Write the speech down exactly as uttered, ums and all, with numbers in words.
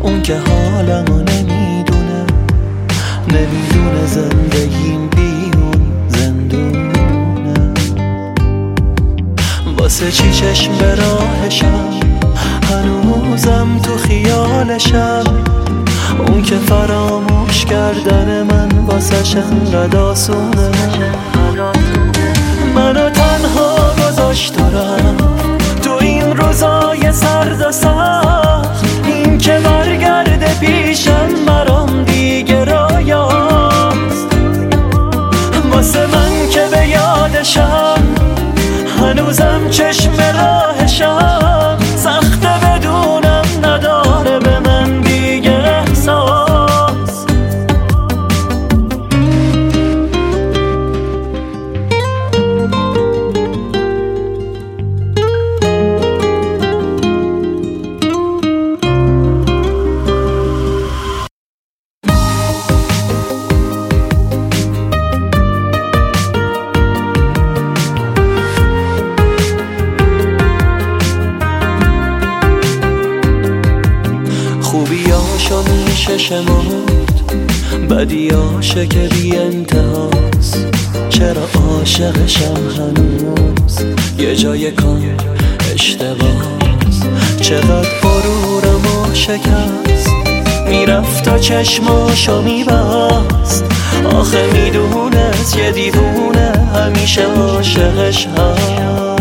اون که حالمو نمیدونه، نمیدونه زندگیم بیون زندونه. واسه چی چشم به راهشم، هنوزم تو خیالشم. اون که فراموش کردن من واسه انقدر آسونه. منو تنها گذاشت و رفت تو این روزای سرد و سخت. این که برگرده پیشم برام دیگه رایاست. واسه من که به یادشم، هنوزم چشم راهشم. سخته بدونم نداره به من دیگه احساس. خوبیاشو میشه شمرد، بدیاشه که بی انتهاست. چرا عاشقشم هنوز یه جای کار اشتباهست. چقدر غرورم و شکست، میرفت تا چشماشو میبست. آخه میدونست یه دیوونه همیشه عاشقش هست.